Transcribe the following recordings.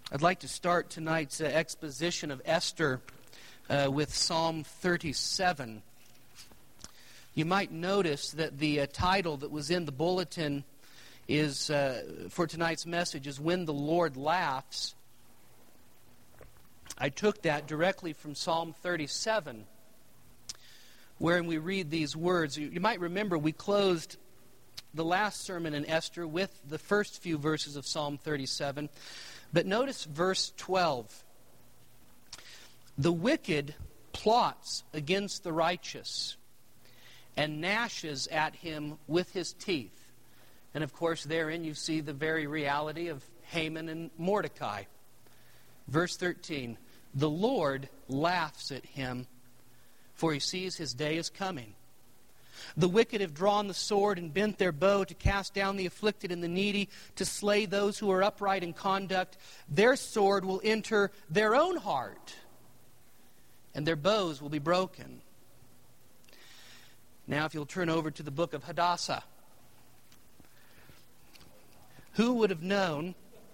I'd like to start tonight's exposition of Esther with Psalm 37. You might notice that the title that was in the bulletin is for tonight's message is When the Lord Laughs. I took that directly from Psalm 37, wherein we read these words. You might remember we closed the last sermon in Esther with the first few verses of Psalm 37. But notice verse 12. The wicked plots against the righteous and gnashes at him with his teeth. And of course therein you see the very reality of Haman and Mordecai. Verse 13. The Lord laughs at him, for he sees his day is coming. The wicked have drawn the sword and bent their bow to cast down the afflicted and the needy, to slay those who are upright in conduct. Their sword will enter their own heart, and their bows will be broken. Now, if you'll turn over to the book of Hadassah. Who would have known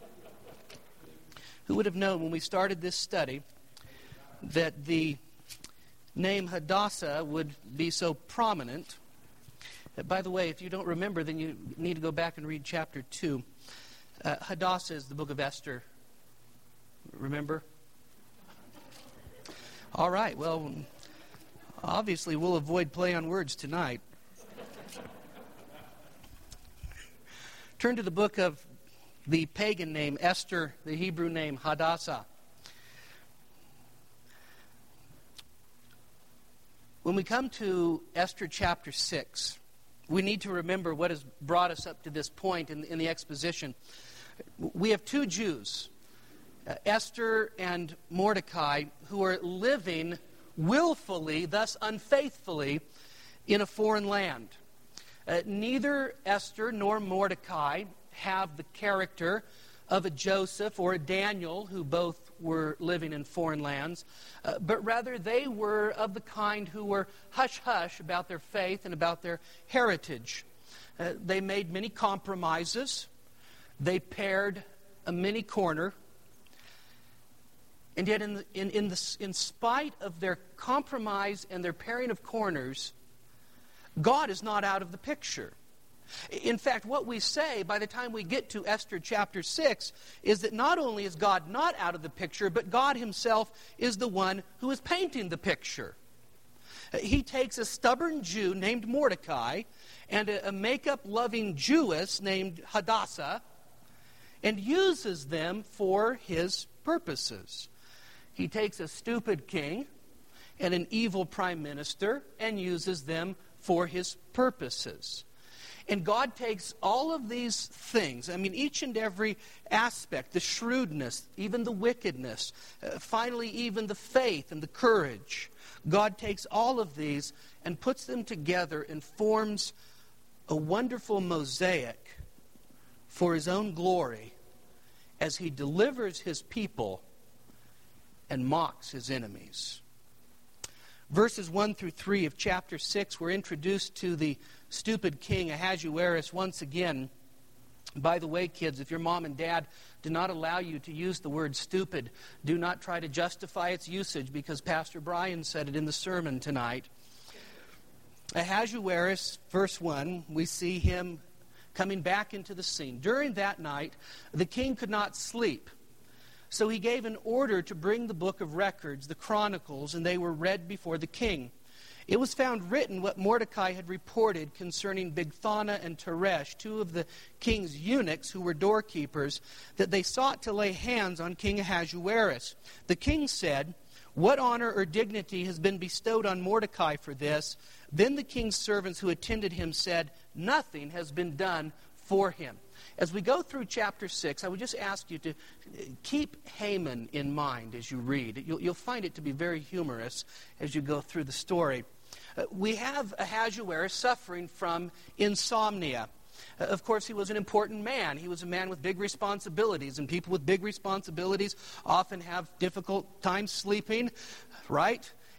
when we started this study that the name Hadassah would be so prominent? By the way, if you don't remember, then you need to go back and read chapter 2. Hadassah is the book of Esther. Remember? All right, well, obviously we'll avoid play on words tonight. Turn to the book of the pagan name Esther, the Hebrew name Hadassah. When we come to Esther chapter 6, we need to remember what has brought us up to this point in the exposition. We have two Jews, Esther and Mordecai, who are living willfully, thus unfaithfully, in a foreign land. Neither Esther nor Mordecai have the character of a Joseph or a Daniel, who both were living in foreign lands, but rather they were of the kind who were hush-hush about their faith and about their heritage. They made many compromises. They pared a mini corner. And yet in spite of their compromise and their paring of corners, God is not out of the picture. In fact, what we say by the time we get to Esther chapter 6 is that not only is God not out of the picture, but God himself is the one who is painting the picture. He takes a stubborn Jew named Mordecai and a makeup-loving Jewess named Hadassah and uses them for his purposes. He takes a stupid king and an evil prime minister and uses them for his purposes. And God takes all of these things, each and every aspect, the shrewdness, even the wickedness, finally even the faith and the courage. God takes all of these and puts them together and forms a wonderful mosaic for his own glory as he delivers his people and mocks his enemies. Verses 1 through 3 of chapter 6, we're introduced to the stupid king Ahasuerus once again. By the way, kids, if your mom and dad do not allow you to use the word stupid, do not try to justify its usage, because Pastor Brian said it in the sermon tonight. Ahasuerus, verse 1, we see him coming back into the scene. During that night, the king could not sleep. So he gave an order to bring the book of records, the chronicles, and they were read before the king. It was found written what Mordecai had reported concerning Bigthana and Teresh, two of the king's eunuchs who were doorkeepers, that they sought to lay hands on King Ahasuerus. The king said, "What honor or dignity has been bestowed on Mordecai for this?" Then the king's servants who attended him said, "Nothing has been done for him." As we go through chapter 6, I would just ask you to keep Haman in mind as you read. You'll find it to be very humorous as you go through the story. We have Ahasuerus suffering from insomnia. Of course, he was an important man. He was a man with big responsibilities, and people with big responsibilities often have difficult time sleeping, right?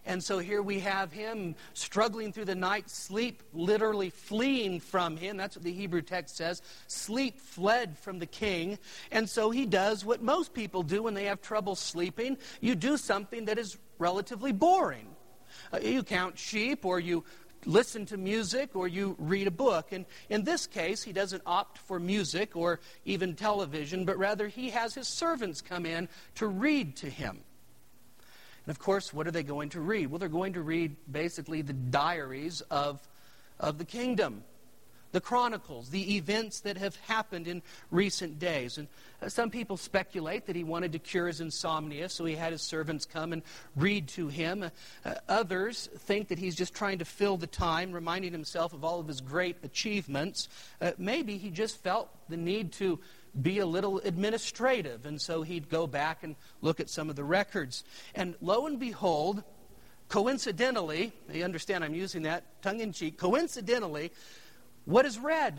And so here we have him struggling through the night, sleep literally fleeing from him. That's what the Hebrew text says. Sleep fled from the king. And so he does what most people do when they have trouble sleeping. You do something that is relatively boring. You count sheep, or you listen to music, or you read a book. And in this case, he doesn't opt for music or even television, but rather he has his servants come in to read to him. And of course, what are they going to read? Well, they're going to read basically the diaries of the kingdom, the chronicles, the events that have happened in recent days. And some people speculate that he wanted to cure his insomnia, so he had his servants come and read to him. Others think that he's just trying to fill the time, reminding himself of all of his great achievements. Maybe he just felt the need to be a little administrative, and so he'd go back and look at some of the records. And lo and behold, coincidentally, you understand I'm using that tongue-in-cheek, coincidentally, what is read?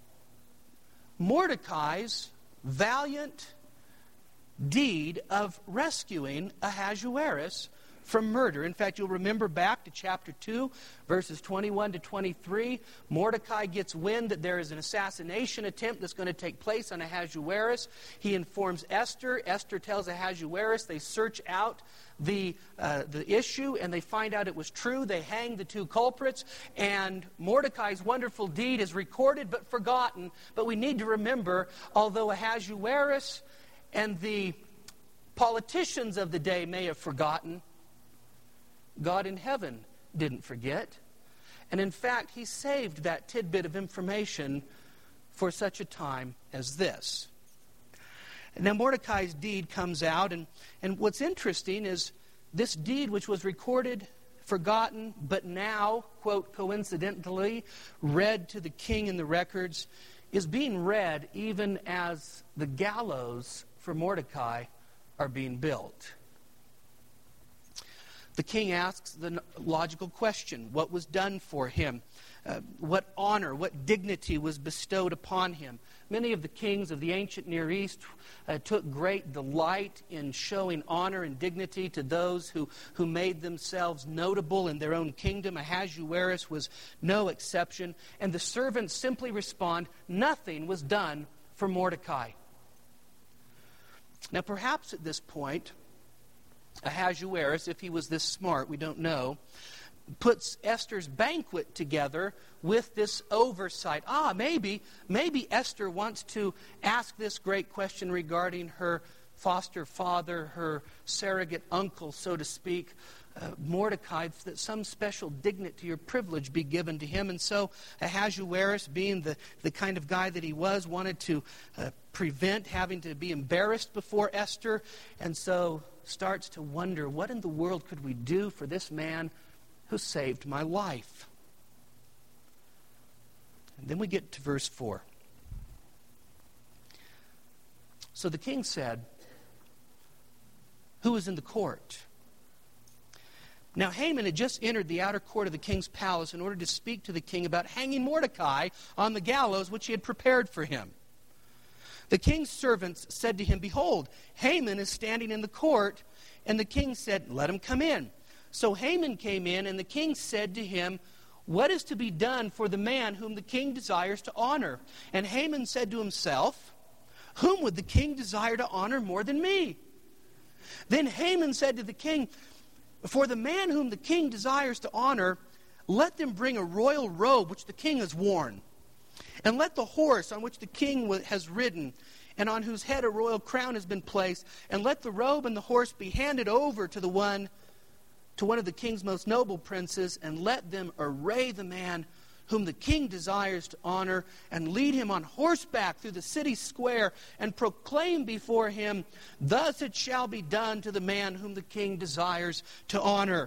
Mordecai's valiant deed of rescuing Ahasuerus from murder. In fact, you'll remember back to chapter 2, verses 21 to 23. Mordecai gets wind that there is an assassination attempt that's going to take place on Ahasuerus. He informs Esther. Esther tells Ahasuerus. They search out the issue, and they find out it was true. They hang the two culprits, and Mordecai's wonderful deed is recorded but forgotten. But we need to remember, although Ahasuerus and the politicians of the day may have forgotten, God in heaven didn't forget. And in fact, he saved that tidbit of information for such a time as this. Now, Mordecai's deed comes out, and what's interesting is this deed, which was recorded, forgotten, but now, quote, coincidentally, read to the king in the records, is being read even as the gallows for Mordecai are being built. The king asks the logical question: what was done for him? What honor, what dignity was bestowed upon him? Many of the kings of the ancient Near East took great delight in showing honor and dignity to those who made themselves notable in their own kingdom. Ahasuerus was no exception. And the servants simply respond, nothing was done for Mordecai. Now, perhaps at this point, Ahasuerus, if he was this smart, we don't know, puts Esther's banquet together with this oversight. Maybe Esther wants to ask this great question regarding her foster father, her surrogate uncle, so to speak, Mordecai, that some special dignity or privilege be given to him. And so Ahasuerus, being the kind of guy that he was, wanted to prevent having to be embarrassed before Esther, and so starts to wonder, what in the world could we do for this man who saved my life? And then we get to verse 4. So the king said, who is in the court? Now Haman had just entered the outer court of the king's palace in order to speak to the king about hanging Mordecai on the gallows which he had prepared for him. The king's servants said to him, behold, Haman is standing in the court. And the king said, let him come in. So Haman came in, and the king said to him, what is to be done for the man whom the king desires to honor? And Haman said to himself, whom would the king desire to honor more than me? Then Haman said to the king, for the man whom the king desires to honor, let them bring a royal robe which the king has worn. And let the horse on which the king has ridden, and on whose head a royal crown has been placed, and let the robe and the horse be handed over to one of the king's most noble princes, and let them array the man whom the king desires to honor, and lead him on horseback through the city square, and proclaim before him, thus it shall be done to the man whom the king desires to honor.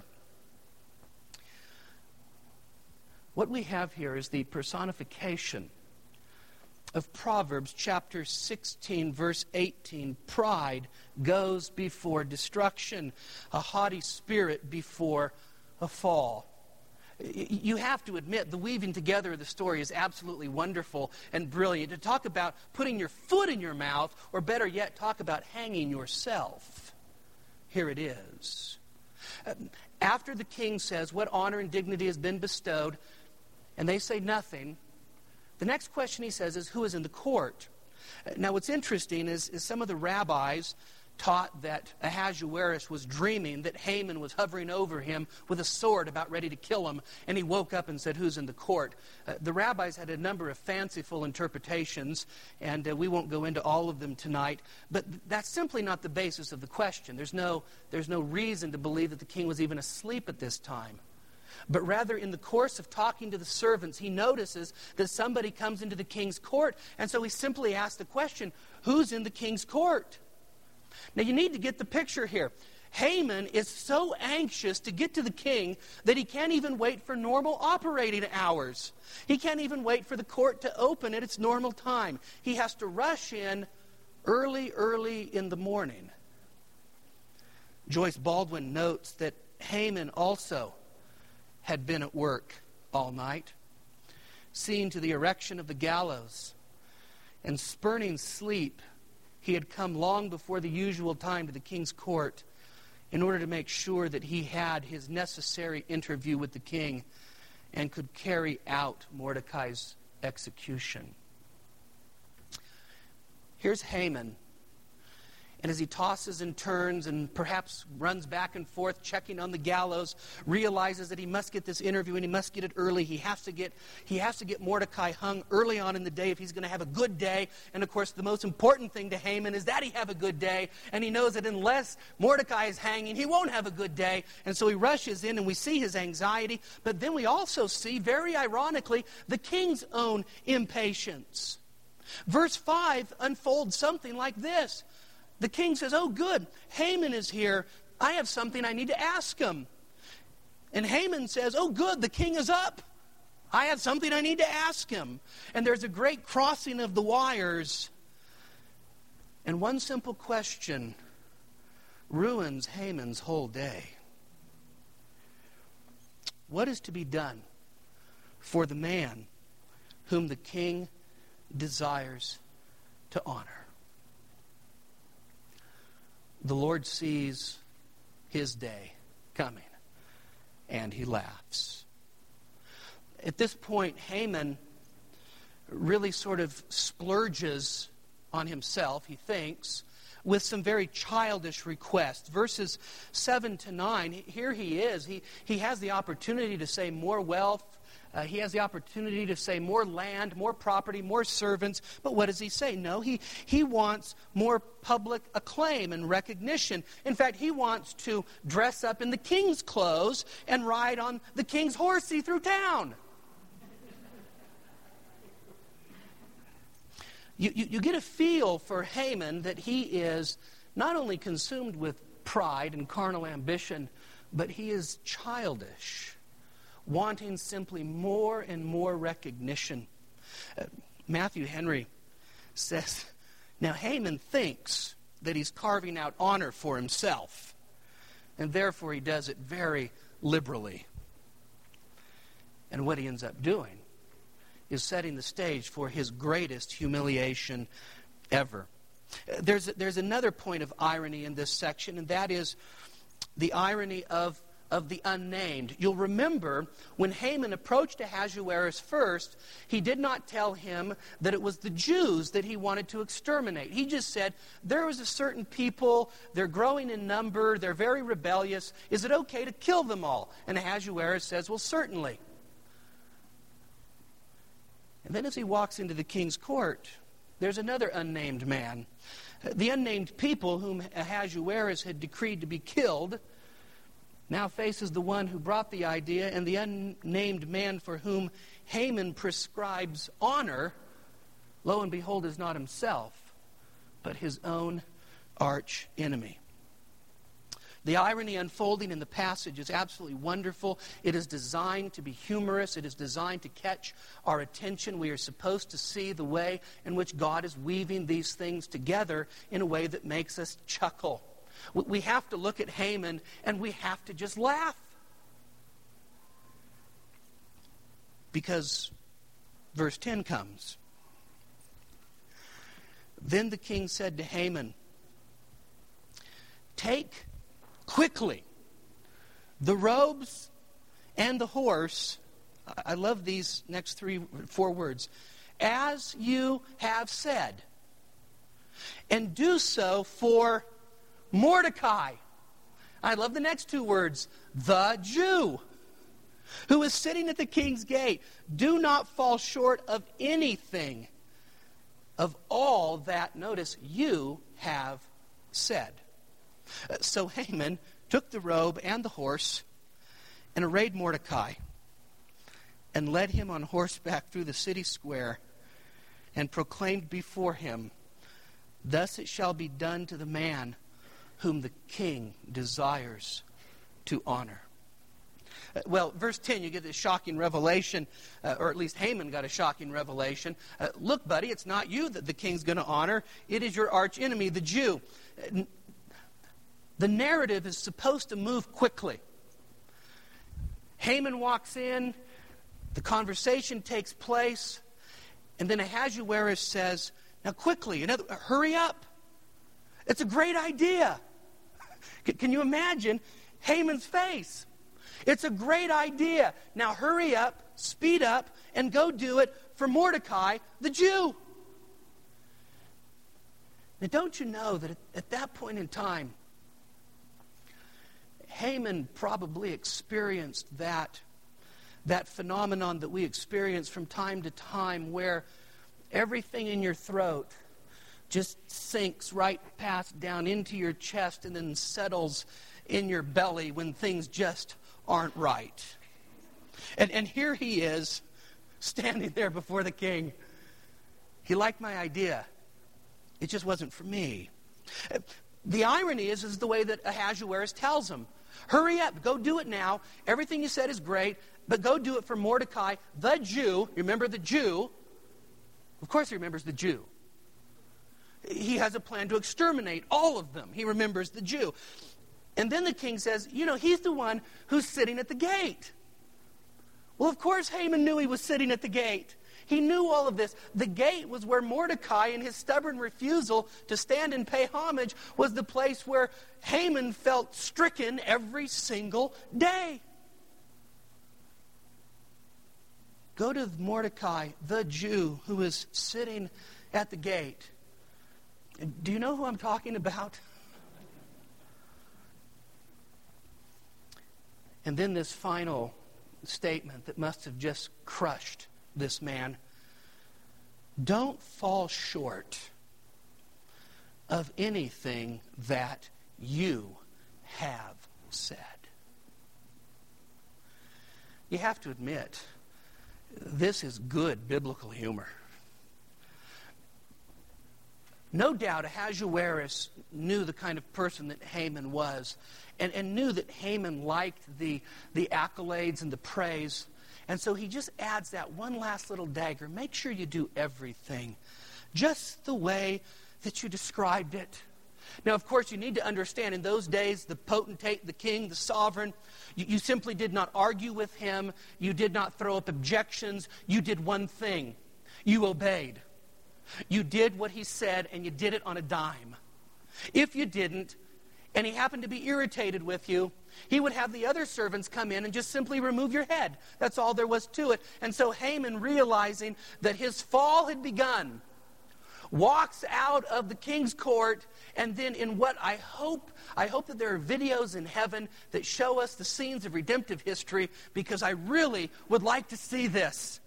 What we have here is the personification of Proverbs chapter 16, verse 18. Pride goes before destruction, a haughty spirit before a fall. You have to admit, the weaving together of the story is absolutely wonderful and brilliant. To talk about putting your foot in your mouth, or better yet, talk about hanging yourself. Here it is. After the king says what honor and dignity has been bestowed, and they say nothing, the next question he says is, who is in the court? Now what's interesting is some of the rabbis taught that Ahasuerus was dreaming that Haman was hovering over him with a sword about ready to kill him, and he woke up and said, who's in the court? The rabbis had a number of fanciful interpretations, and we won't go into all of them tonight, but that's simply not the basis of the question. There's no reason to believe that the king was even asleep at this time. But rather, in the course of talking to the servants, he notices that somebody comes into the king's court, and so he simply asks the question, who's in the king's court? Now you need to get the picture here. Haman is so anxious to get to the king that he can't even wait for normal operating hours. He can't even wait for the court to open at its normal time. He has to rush in early in the morning. Joyce Baldwin notes that Haman also had been at work all night, seeing to the erection of the gallows, and spurning sleep. He had come long before the usual time to the king's court in order to make sure that he had his necessary interview with the king and could carry out Mordecai's execution. Here's Haman. And as he tosses and turns and perhaps runs back and forth, checking on the gallows, realizes that he must get this interview and he must get it early. He has to get Mordecai hung early on in the day if he's going to have a good day. And of course, the most important thing to Haman is that he have a good day. And he knows that unless Mordecai is hanging, he won't have a good day. And so he rushes in, and we see his anxiety. But then we also see, very ironically, the king's own impatience. Verse 5 unfolds something like this. The king says, oh good, Haman is here. I have something I need to ask him. And Haman says, oh good, the king is up. I have something I need to ask him. And there's a great crossing of the wires. And one simple question ruins Haman's whole day. What is to be done for the man whom the king desires to honor? The Lord sees his day coming, and he laughs. At this point, Haman really sort of splurges on himself, he thinks, with some very childish requests. Verses 7 to 9, here he is. He has the opportunity to say more wealth. He has the opportunity to say more land, more property, more servants. But what does he say? No, he wants more public acclaim and recognition. In fact, he wants to dress up in the king's clothes and ride on the king's horse see through town. You get a feel for Haman that he is not only consumed with pride and carnal ambition, but he is childish, wanting simply more and more recognition. Matthew Henry says, now Haman thinks that he's carving out honor for himself, and therefore he does it very liberally. And what he ends up doing is setting the stage for his greatest humiliation ever. There's another point of irony in this section, and that is the irony of the unnamed. You'll remember when Haman approached Ahasuerus first, he did not tell him that it was the Jews that he wanted to exterminate. He just said, there was a certain people, they're growing in number, they're very rebellious. Is it okay to kill them all? And Ahasuerus says, well, certainly. And then as he walks into the king's court, there's another unnamed man. The unnamed people whom Ahasuerus had decreed to be killed now faces the one who brought the idea, and the unnamed man for whom Haman prescribes honor, lo and behold, is not himself, but his own arch enemy. The irony unfolding in the passage is absolutely wonderful. It is designed to be humorous. It is designed to catch our attention. We are supposed to see the way in which God is weaving these things together in a way that makes us chuckle. We have to look at Haman and we have to just laugh. Because verse 10 comes. Then the king said to Haman, take quickly the robes and the horse, I love these next 4 words, as you have said, and do so for Mordecai. I love the next 2 words, the Jew, who is sitting at the king's gate. Do not fall short of anything of all that, notice, you have said. So Haman took the robe and the horse and arrayed Mordecai and led him on horseback through the city square and proclaimed before him, thus it shall be done to the man whom the king desires to honor. Well, verse 10, you get this shocking revelation, or at least Haman got a shocking revelation. Look, buddy, it's not you that the king's going to honor. It is your arch enemy, the Jew. The narrative is supposed to move quickly. Haman walks in, the conversation takes place, and then Ahasuerus says, now quickly, hurry up. It's a great idea. Can you imagine Haman's face? It's a great idea. Now hurry up, speed up, and go do it for Mordecai, the Jew. Now don't you know that at that point in time, Haman probably experienced that phenomenon that we experience from time to time, where everything in your throat just sinks right past down into your chest and then settles in your belly when things just aren't right. And here he is, standing there before the king. He liked my idea. It just wasn't for me. The irony is the way that Ahasuerus tells him. Hurry up, go do it now. Everything you said is great, but go do it for Mordecai, the Jew. Remember the Jew? Of course he remembers the Jew. He has a plan to exterminate all of them. He remembers the Jew. And then the king says, he's the one who's sitting at the gate. Well, of course Haman knew he was sitting at the gate. He knew all of this. The gate was where Mordecai, in his stubborn refusal to stand and pay homage, was the place where Haman felt stricken every single day. Go to Mordecai, the Jew, who is sitting at the gate. Do you know who I'm talking about? And then this final statement that must have just crushed this man. Don't fall short of anything that you have said. You have to admit, this is good biblical humor. No doubt Ahasuerus knew the kind of person that Haman was, and knew that Haman liked the accolades and the praise. And so he just adds that one last little dagger. Make sure you do everything just the way that you described it. Now, of course, you need to understand, in those days, the potentate, the king, the sovereign, you simply did not argue with him. You did not throw up objections. You did one thing. You obeyed. You did what he said, and you did it on a dime. If you didn't, and he happened to be irritated with you, he would have the other servants come in and just simply remove your head. That's all there was to it. And so Haman, realizing that his fall had begun, walks out of the king's court, and then in what I hope that there are videos in heaven that show us the scenes of redemptive history, because I really would like to see this.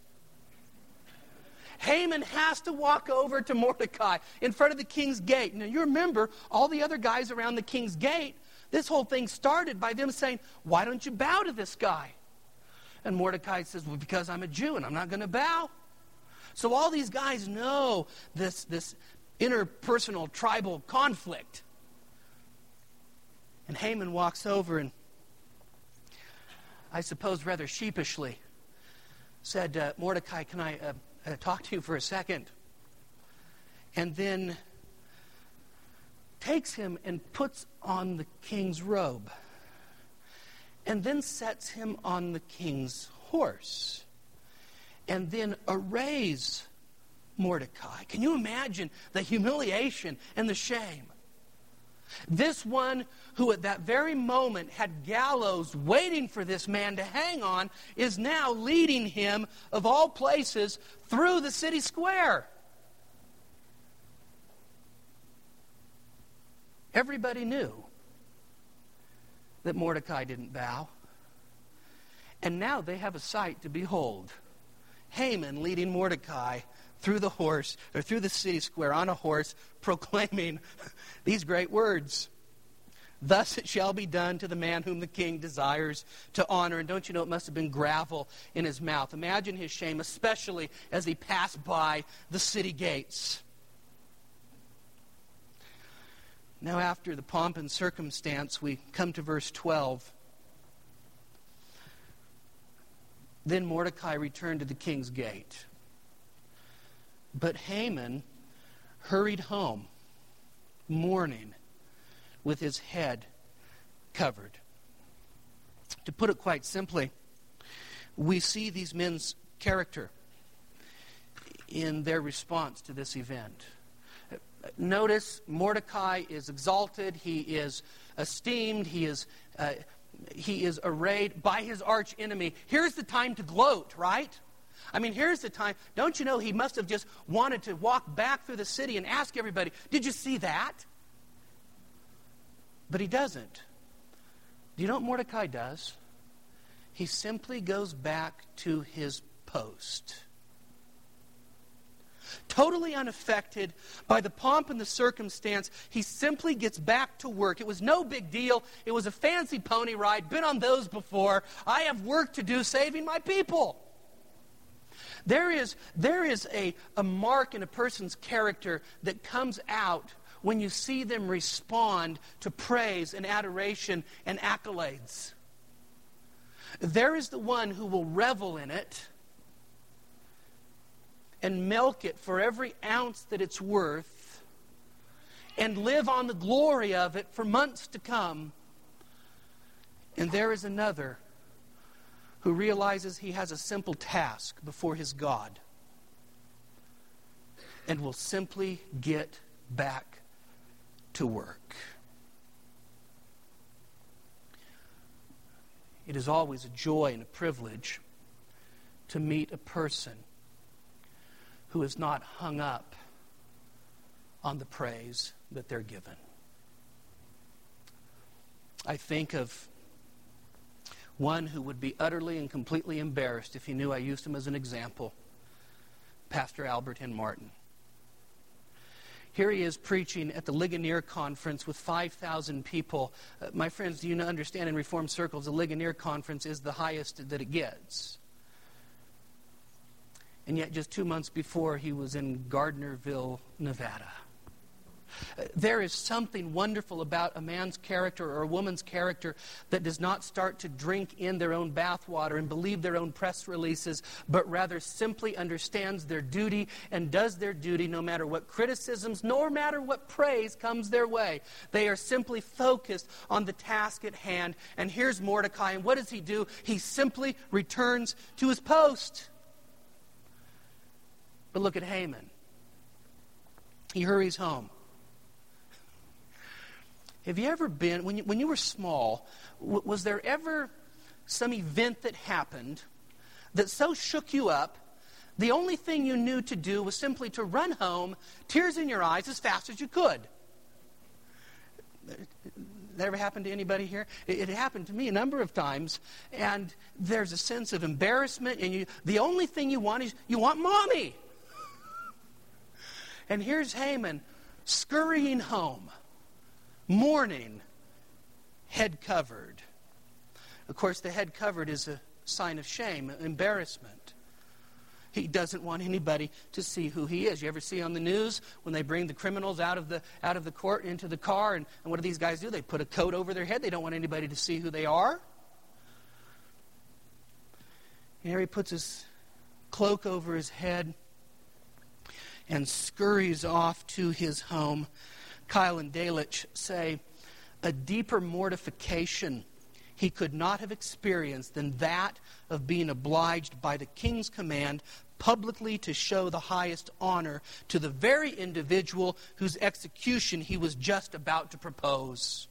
Haman has to walk over to Mordecai in front of the king's gate. Now, you remember all the other guys around the king's gate. This whole thing started by them saying, why don't you bow to this guy? And Mordecai says, well, because I'm a Jew and I'm not going to bow. So all these guys know this interpersonal tribal conflict. And Haman walks over and, I suppose rather sheepishly, said, Mordecai, can I talk to you for a second? And then takes him and puts on the king's robe, and then sets him on the king's horse, and then arrays Mordecai. Can you imagine the humiliation and the shame? This one who at that very moment had gallows waiting for this man to hang on is now leading him, of all places, through the city square. Everybody knew that Mordecai didn't bow. And now they have a sight to behold. Haman leading Mordecai through the city square on a horse, proclaiming these great words. Thus it shall be done to the man whom the king desires to honor. And don't you know, it must have been gravel in his mouth. Imagine his shame, especially as he passed by the city gates. Now, after the pomp and circumstance, we come to verse 12. Then Mordecai returned to the king's gate. But Haman hurried home, mourning, with his head covered. To put it quite simply, we see these men's character in their response to this event. Notice Mordecai is exalted, he is esteemed, he is arrayed by his arch enemy. Here's the time to gloat, right? I mean, here's the time. Don't you know he must have just wanted to walk back through the city and ask everybody, did you see that? But he doesn't. Do you know what Mordecai does? He simply goes back to his post. Totally unaffected by the pomp and the circumstance, he simply gets back to work. It was no big deal. It was a fancy pony ride. Been on those before. I have work to do saving my people. There is a mark in a person's character that comes out when you see them respond to praise and adoration and accolades. There is the one who will revel in it and milk it for every ounce that it's worth and live on the glory of it for months to come. And there is another who realizes he has a simple task before his God and will simply get back to work. It is always a joy and a privilege to meet a person who is not hung up on the praise that they're given. I think of one who would be utterly and completely embarrassed if he knew I used him as an example, Pastor Albert N. Martin. Here he is preaching at the Ligonier Conference with 5,000 people. My friends, do you understand in Reformed circles, the Ligonier Conference is the highest that it gets. And yet just 2 months before, he was in Gardnerville, Nevada. There is something wonderful about a man's character or a woman's character that does not start to drink in their own bathwater and believe their own press releases, but rather simply understands their duty and does their duty no matter what criticisms, no matter what praise comes their way. They are simply focused on the task at hand. And here's Mordecai, and what does he do? He simply returns to his post. But look at Haman. He hurries home. Have you ever been, when you were small, was there ever some event that happened that so shook you up, the only thing you knew to do was simply to run home, tears in your eyes, as fast as you could? That ever happened to anybody here? It happened to me a number of times, and there's a sense of embarrassment, and the only thing you want is, you want Mommy. And here's Haman scurrying home, mourning, head covered. Of course, the head covered is a sign of shame, embarrassment. He doesn't want anybody to see who he is. You ever see on the news when they bring the criminals out of the court into the car, and what do these guys do? They put a coat over their head. They don't want anybody to see who they are. And here he puts his cloak over his head and scurries off to his home. Kyle and Delitzsch say, a deeper mortification he could not have experienced than that of being obliged by the king's command publicly to show the highest honor to the very individual whose execution he was just about to propose.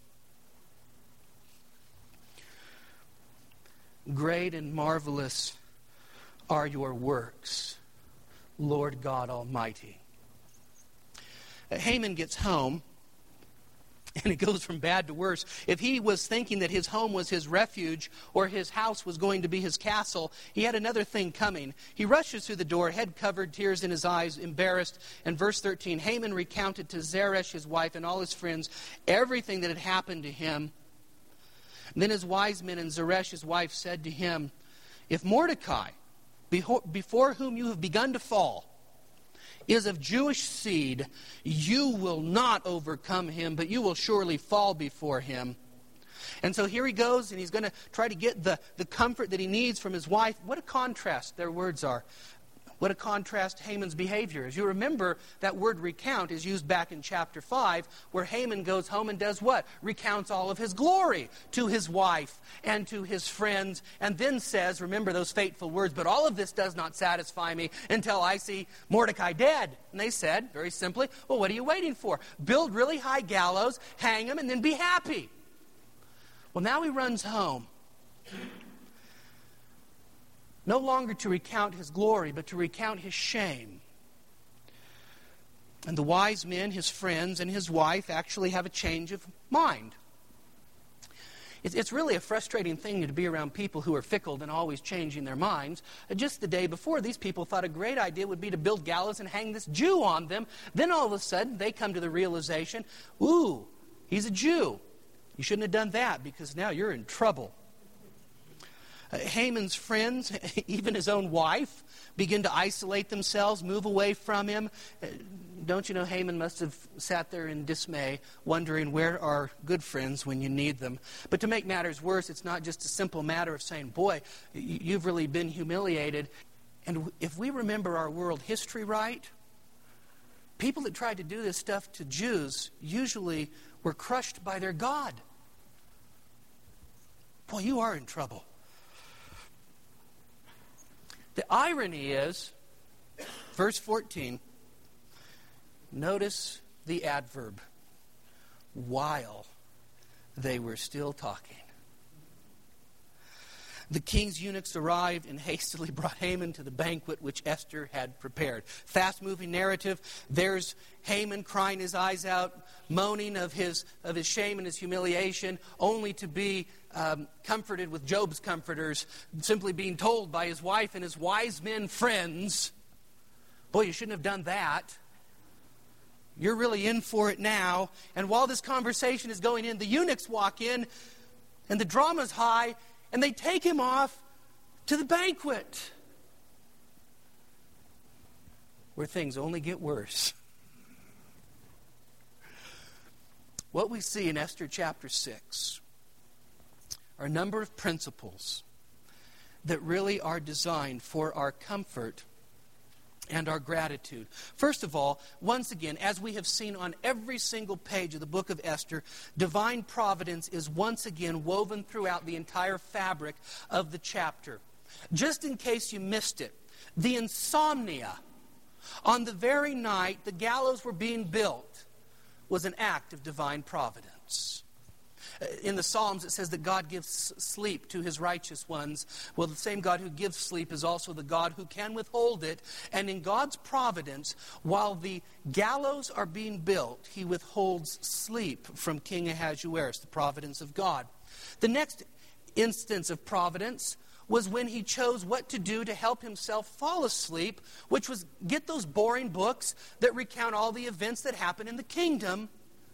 Great and marvelous are your works, Lord God Almighty. Haman gets home, and it goes from bad to worse. If he was thinking that his home was his refuge or his house was going to be his castle, he had another thing coming. He rushes through the door, head covered, tears in his eyes, embarrassed. And verse 13, Haman recounted to Zeresh, his wife, and all his friends everything that had happened to him. And then his wise men and Zeresh, his wife, said to him, if Mordecai, before whom you have begun to fall, is of Jewish seed, you will not overcome him, but you will surely fall before him. And so here he goes, and he's going to try to get the comfort that he needs from his wife. What a contrast their words are. What a contrast Haman's behavior is. You remember that word recount is used back in chapter 5, where Haman goes home and does what? Recounts all of his glory to his wife and to his friends, and then says, remember those fateful words, but all of this does not satisfy me until I see Mordecai dead. And they said, very simply, well, what are you waiting for? Build really high gallows, hang him, and then be happy. Well, now he runs home. No longer to recount his glory, but to recount his shame. And the wise men, his friends, and his wife actually have a change of mind. It's really a frustrating thing to be around people who are fickle and always changing their minds. Just the day before, these people thought a great idea would be to build gallows and hang this Jew on them. Then all of a sudden, they come to the realization, ooh, he's a Jew. You shouldn't have done that because now you're in trouble. Haman's friends, even his own wife, begin to isolate themselves, move away from him. Don't you know Haman must have sat there in dismay, wondering where are good friends when you need them. But to make matters worse, it's not just a simple matter of saying, boy, you've really been humiliated. And if we remember our world history right, people that tried to do this stuff to Jews usually were crushed by their God. Boy, you are in trouble. The irony is, verse 14, notice the adverb, while they were still talking. The king's eunuchs arrived and hastily brought Haman to the banquet which Esther had prepared. Fast-moving narrative. There's Haman crying his eyes out, moaning of his shame and his humiliation, only to be comforted with Job's comforters, simply being told by his wife and his wise men friends, boy, you shouldn't have done that. You're really in for it now. And while this conversation is going in, the eunuchs walk in, and the drama's high, and they take him off to the banquet, where things only get worse. What we see in Esther chapter 6 are a number of principles that really are designed for our comfort and our gratitude. First of all, once again, as we have seen on every single page of the book of Esther, divine providence is once again woven throughout the entire fabric of the chapter. Just in case you missed it, the insomnia on the very night the gallows were being built was an act of divine providence. In the Psalms, it says that God gives sleep to his righteous ones. Well, the same God who gives sleep is also the God who can withhold it. And in God's providence, while the gallows are being built, he withholds sleep from King Ahasuerus, the providence of God. The next instance of providence was when he chose what to do to help himself fall asleep, which was get those boring books that recount all the events that happen in the kingdom.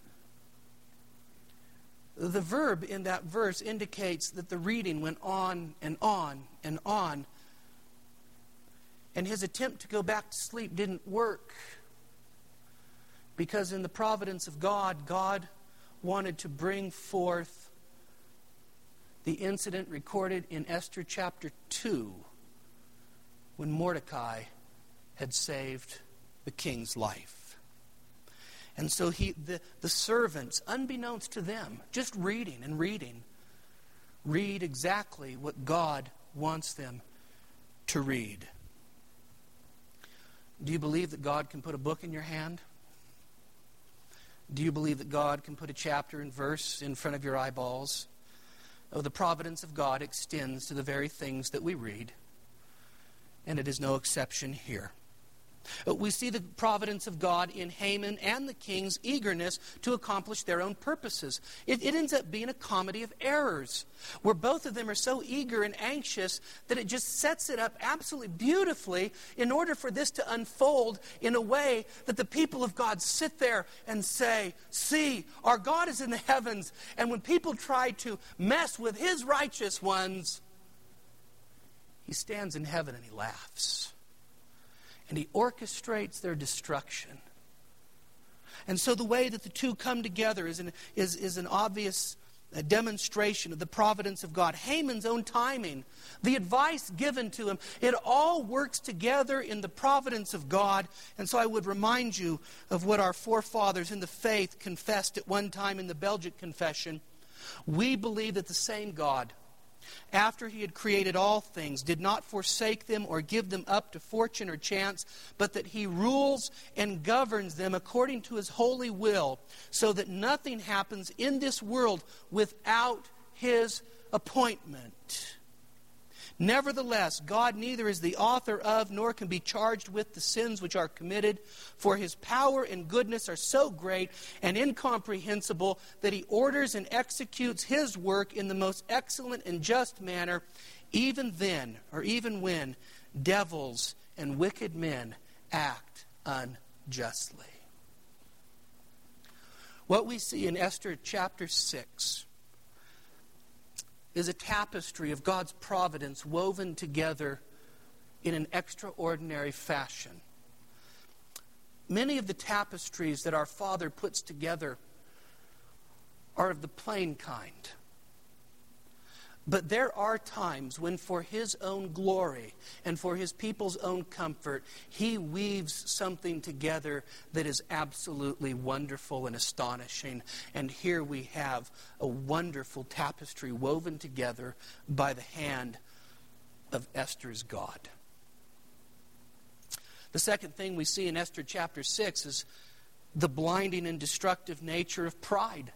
The verb in that verse indicates that the reading went on and on and on. And his attempt to go back to sleep didn't work. Because in the providence of God, God wanted to bring forth the incident recorded in Esther chapter 2, when Mordecai had saved the king's life. And so the servants, unbeknownst to them, just reading and reading, read exactly what God wants them to read. Do you believe that God can put a book in your hand? Do you believe that God can put a chapter and verse in front of your eyeballs? Oh, the providence of God extends to the very things that we read, and it is no exception here. We see the providence of God in Haman and the king's eagerness to accomplish their own purposes. It ends up being a comedy of errors, where both of them are so eager and anxious that it just sets it up absolutely beautifully in order for this to unfold in a way that the people of God sit there and say, "See, our God is in the heavens." And when people try to mess with His righteous ones, He stands in heaven and He laughs. And He orchestrates their destruction. And so the way that the two come together is an obvious demonstration of the providence of God. Haman's own timing, the advice given to him, it all works together in the providence of God. And so I would remind you of what our forefathers in the faith confessed at one time in the Belgic Confession. We believe that the same God, after He had created all things, did not forsake them or give them up to fortune or chance, but that He rules and governs them according to His holy will, so that nothing happens in this world without His appointment. Nevertheless, God neither is the author of nor can be charged with the sins which are committed, for His power and goodness are so great and incomprehensible that He orders and executes His work in the most excellent and just manner, even then, or even when, devils and wicked men act unjustly. What we see in Esther chapter 6 is a tapestry of God's providence woven together in an extraordinary fashion. Many of the tapestries that our Father puts together are of the plain kind. But there are times when, for His own glory and for His people's own comfort, He weaves something together that is absolutely wonderful and astonishing. And here we have a wonderful tapestry woven together by the hand of Esther's God. The second thing we see in Esther chapter 6 is the blinding and destructive nature of pride.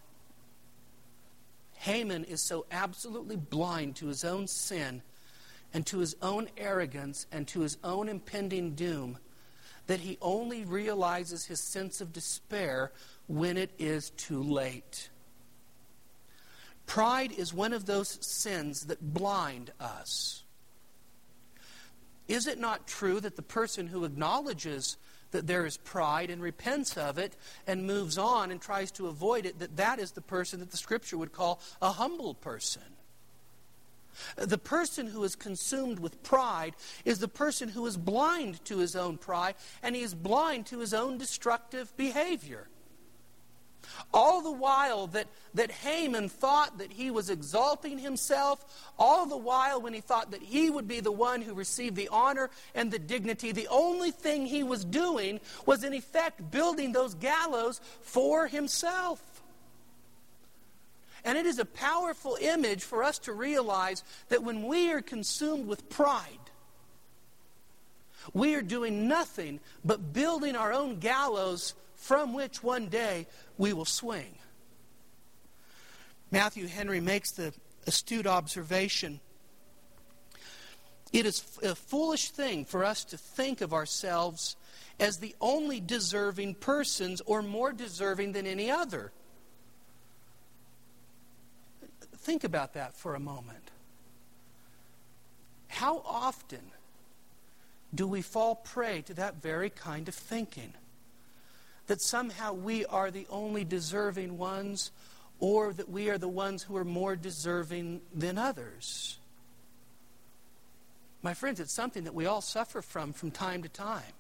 Haman is so absolutely blind to his own sin and to his own arrogance and to his own impending doom that he only realizes his sense of despair when it is too late. Pride is one of those sins that blind us. Is it not true that the person who acknowledges that there is pride and repents of it and moves on and tries to avoid it, that is the person that the Scripture would call a humble person? The person who is consumed with pride is the person who is blind to his own pride, and he is blind to his own destructive behavior. All the while that Haman thought that he was exalting himself, all the while when he thought that he would be the one who received the honor and the dignity, the only thing he was doing was in effect building those gallows for himself. And it is a powerful image for us to realize that when we are consumed with pride, we are doing nothing but building our own gallows from which one day we will swing. Matthew Henry makes the astute observation. It is a foolish thing for us to think of ourselves as the only deserving persons or more deserving than any other. Think about that for a moment. How often do we fall prey to that very kind of thinking? That somehow we are the only deserving ones, or that we are the ones who are more deserving than others. My friends, it's something that we all suffer from time to time.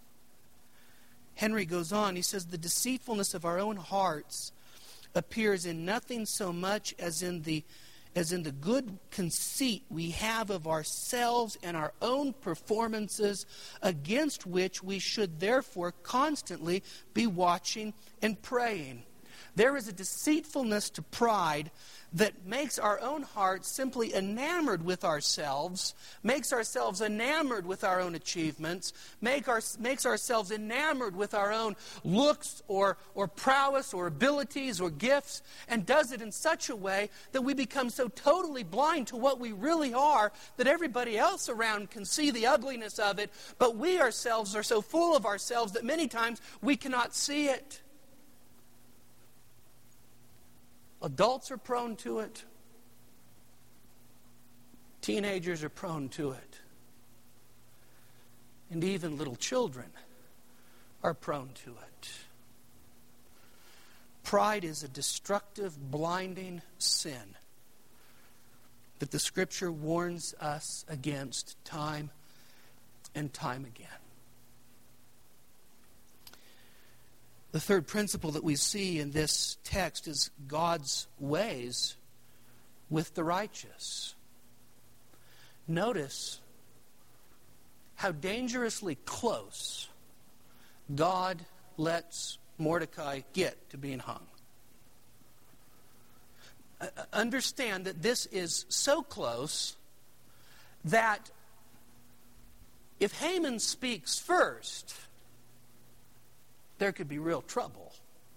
Henry goes on, he says, the deceitfulness of our own hearts appears in nothing so much as in the good conceit we have of ourselves and our own performances, against which we should therefore constantly be watching and praying. There is a deceitfulness to pride that makes our own hearts simply enamored with ourselves, makes ourselves enamored with our own achievements, makes ourselves enamored with our own looks or prowess or abilities or gifts, and does it in such a way that we become so totally blind to what we really are that everybody else around can see the ugliness of it, but we ourselves are so full of ourselves that many times we cannot see it. Adults are prone to it. Teenagers are prone to it. And even little children are prone to it. Pride is a destructive, blinding sin that the Scripture warns us against time and time again. The third principle that we see in this text is God's ways with the righteous. Notice how dangerously close God lets Mordecai get to being hung. Understand that this is so close that if Haman speaks first, there could be real trouble.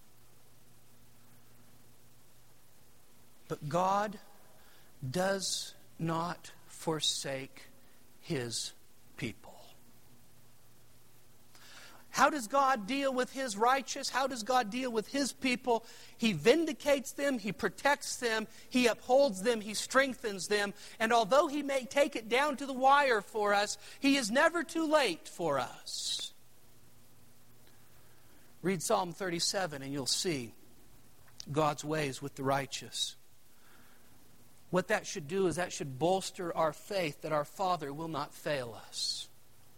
But God does not forsake His people. How does God deal with His righteous? How does God deal with His people? He vindicates them, He protects them, He upholds them, He strengthens them. And although He may take it down to the wire for us, He is never too late for us. Read Psalm 37 and you'll see God's ways with the righteous. What that should do is that should bolster our faith that our Father will not fail us.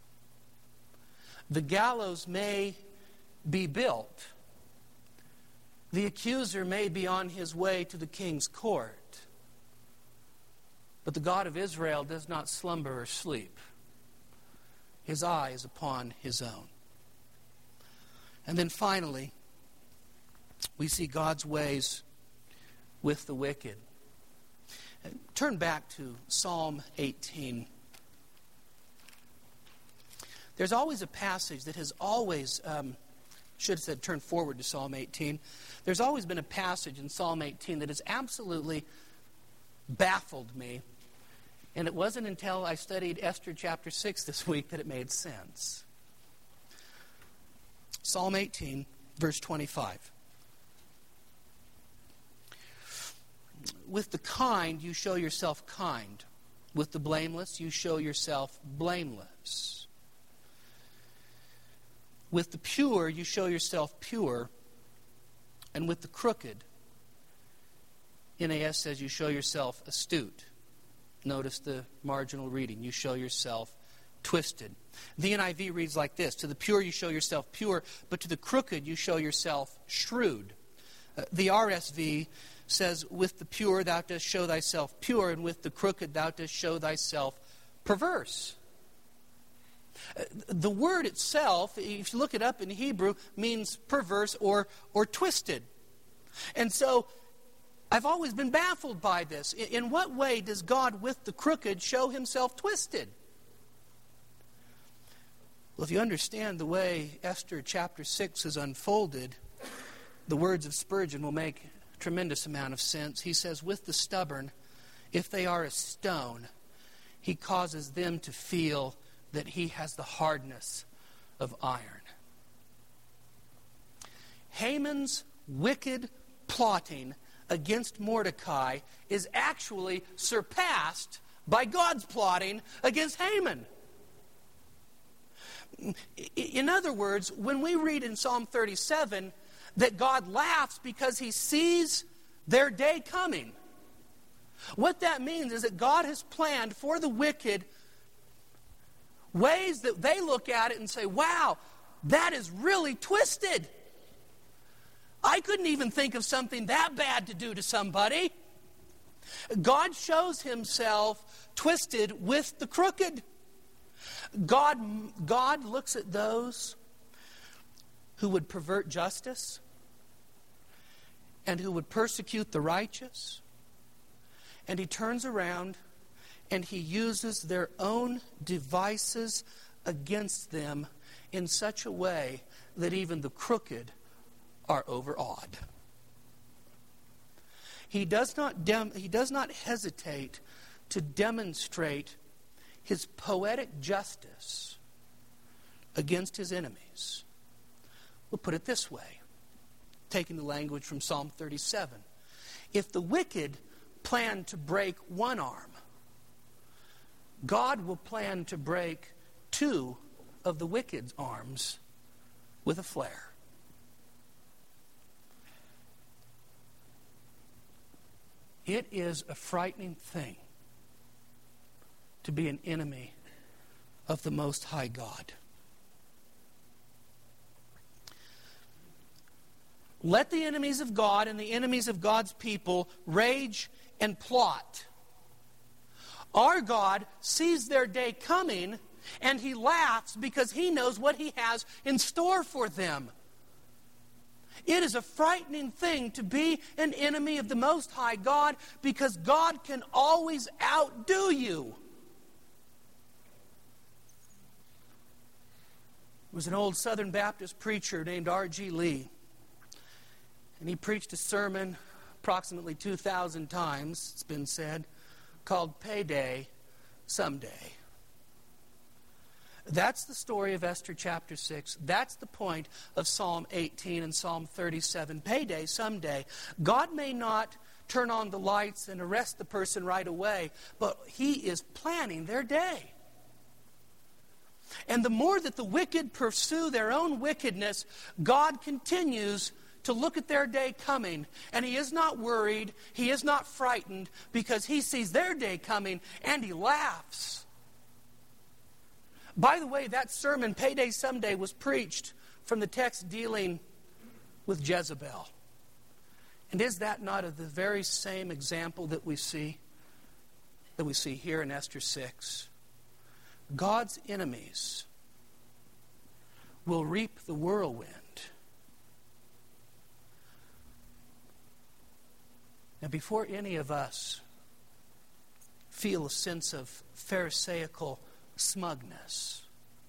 The gallows may be built. The accuser may be on his way to the king's court. But the God of Israel does not slumber or sleep. His eye is upon His own. And then finally, we see God's ways with the wicked. Turn back to Psalm 18. There's always a passage that has always, should have said turn forward to Psalm 18. There's always been a passage in Psalm 18 that has absolutely baffled me. And it wasn't until I studied Esther chapter 6 this week that it made sense. Psalm 18, verse 25. With the kind, you show yourself kind. With the blameless, you show yourself blameless. With the pure, you show yourself pure. And with the crooked, NAS says you show yourself astute. Notice the marginal reading. You show yourself twisted. The NIV reads like this: to the pure you show yourself pure, but to the crooked you show yourself shrewd. The RSV says, with the pure thou dost show thyself pure, and with the crooked thou dost show thyself perverse. The word itself, if you look it up in Hebrew, means perverse or twisted. And so I've always been baffled by this. In what way does God with the crooked show Himself twisted? Well, if you understand the way Esther chapter 6 has unfolded, the words of Spurgeon will make a tremendous amount of sense. He says, with the stubborn, if they are a stone, He causes them to feel that He has the hardness of iron. Haman's wicked plotting against Mordecai is actually surpassed by God's plotting against Haman. In other words, when we read in Psalm 37 that God laughs because He sees their day coming, what that means is that God has planned for the wicked ways that they look at it and say, wow, that is really twisted. I couldn't even think of something that bad to do to somebody. God shows Himself twisted with the crooked. God looks at those who would pervert justice, and who would persecute the righteous. And he turns around and he uses their own devices against them in such a way that even the crooked are overawed. He does not hesitate to demonstrate his poetic justice against his enemies. We'll put it this way, taking the language from Psalm 37. If the wicked plan to break one arm, God will plan to break two of the wicked's arms with a flare. It is a frightening thing to be an enemy of the Most High God. Let the enemies of God and the enemies of God's people rage and plot. Our God sees their day coming, and he laughs because he knows what he has in store for them. It is a frightening thing to be an enemy of the Most High God, because God can always outdo you. There was an old Southern Baptist preacher named R.G. Lee, and he preached a sermon approximately 2,000 times, it's been said, called Payday Someday. That's the story of Esther chapter 6. That's the point of Psalm 18 and Psalm 37. Payday someday. God may not turn on the lights and arrest the person right away, but he is planning their day. And the more that the wicked pursue their own wickedness, God continues to look at their day coming. And he is not worried, he is not frightened, because he sees their day coming and he laughs. By the way, that sermon, Payday Someday, was preached from the text dealing with Jezebel. And is that not of the very same example that we see here in Esther 6? God's enemies will reap the whirlwind. Now, before any of us feel a sense of Pharisaical smugness,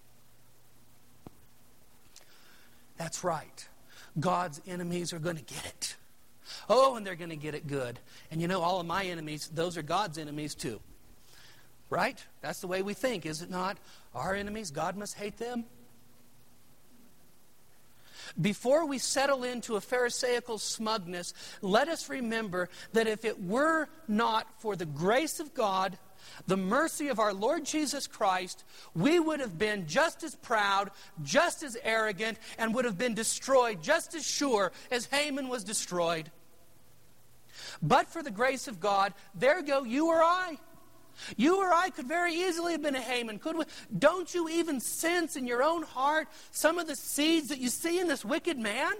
that's right. God's enemies are going to get it. Oh, and they're going to get it good. And you know, all of my enemies, those are God's enemies too. Right? That's the way we think, is it not? Our enemies, God must hate them. Before we settle into a Pharisaical smugness, let us remember that if it were not for the grace of God, the mercy of our Lord Jesus Christ, we would have been just as proud, just as arrogant, and would have been destroyed just as sure as Haman was destroyed. But for the grace of God, there go you or I. You or I could very easily have been a Haman, could we? Don't you even sense in your own heart some of the seeds that you see in this wicked man?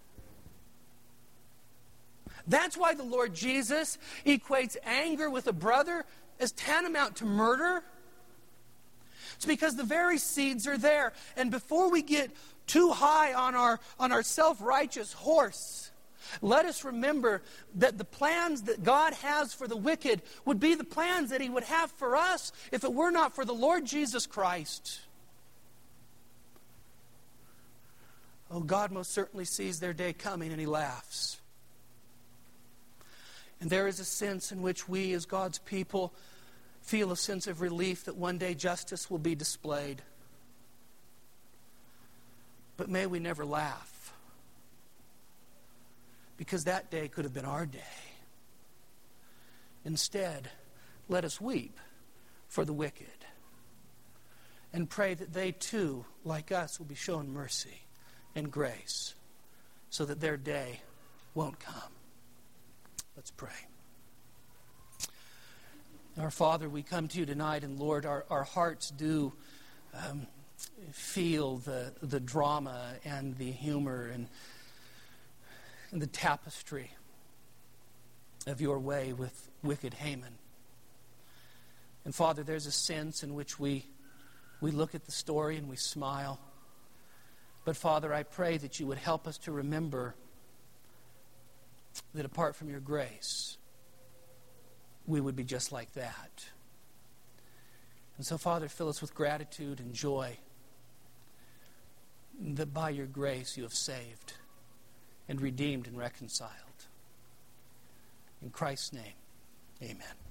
That's why the Lord Jesus equates anger with a brother as tantamount to murder. It's because the very seeds are there. And before we get too high on our self-righteous horse, let us remember that the plans that God has for the wicked would be the plans that he would have for us if it were not for the Lord Jesus Christ. Oh, God most certainly sees their day coming and he laughs. And there is a sense in which we as God's people feel a sense of relief that one day justice will be displayed. But may we never laugh, because that day could have been our day. Instead, let us weep for the wicked and pray that they too, like us, will be shown mercy and grace so that their day won't come. Let's pray. Our Father, we come to you tonight, and Lord, our hearts do feel the drama and the humor and the tapestry of your way with wicked Haman. And Father, there's a sense in which we look at the story and we smile. But Father, I pray that you would help us to remember that apart from your grace, we would be just like that. And so, Father, fill us with gratitude and joy that by your grace you have saved and redeemed and reconciled. In Christ's name, amen.